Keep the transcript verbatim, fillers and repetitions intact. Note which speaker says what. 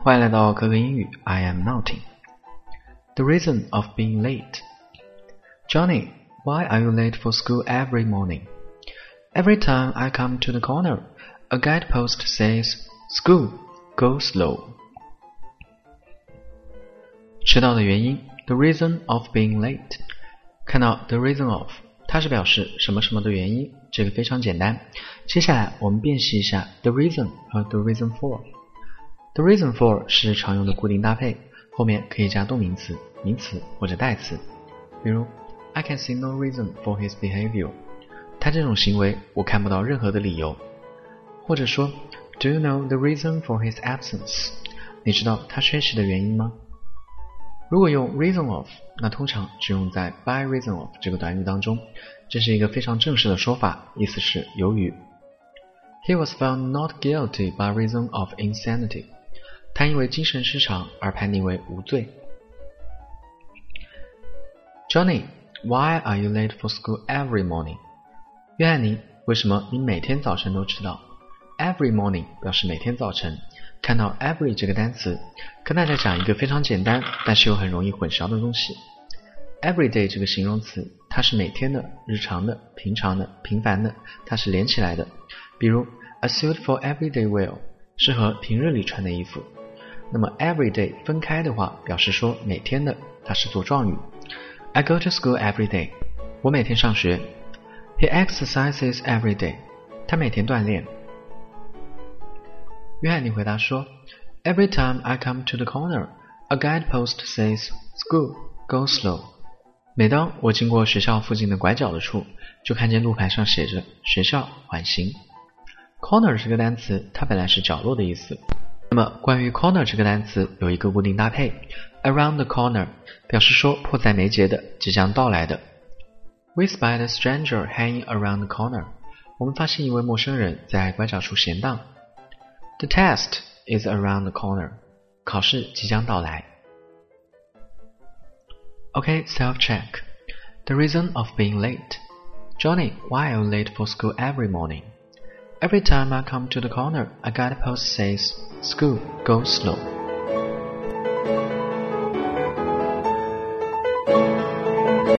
Speaker 1: 欢迎来到可可英语 I am Naughty. The reason of being late. Johnny, why are you late for school every morning? Every time I come to the corner, a guidepost says, School, go slow. 迟到的原因 The reason of being late. 看到 the reason of 它是表示什么什么的原因，这个非常简单。接下来我们辨析一下 the reason 和 the reason for。The reason for 是常用的固定搭配，后面可以加动名词、名词或者代词。比如 I can see no reason for his behavior. 他这种行为我看不到任何的理由。或者说 Do you know the reason for his absence? 你知道他缺席的原因吗？如果用 reason of， 那通常只用在 by reason of 这个短语当中，这是一个非常正式的说法，意思是由于。He was found not guilty by reason of insanity. 他因为精神失常而判定为无罪。Johnny, why are you late for school every morning? 约翰尼，为什么你每天早晨都迟到？ Every morning 表示每天早晨。看到 every 这个单词，跟大家讲一个非常简单但是又很容易混淆的东西。Everyday 这个形容词，它是每天的、日常的、平常的、平凡的，它是连起来的。比如 A suit for everyday wear 适合平日里穿的衣服。那么 everyday 分开的话，表示说每天的，它是做状语。I go to school every day. 我每天上学。He exercises every day. 他每天锻炼。约翰尼回答说 Every time I come to the corner, a guidepost says, School, go slow. 每当我经过学校附近的拐角的处，就看见路牌上写着学校缓行。Corner 这个单词，它本来是角落的意思。那么关于 corner 这个单词有一个固定搭配 around the corner 表示说迫在眉睫的，即将到来的。We spied a stranger hanging around the corner. 我们发现一位陌生人在拐角处闲荡。The test is around the corner. 考试即将到来。Okay, self-check. The reason of being late. Johnny, why are you late for school every morning? Every time I come to the corner, a guidepost says, School, go slow.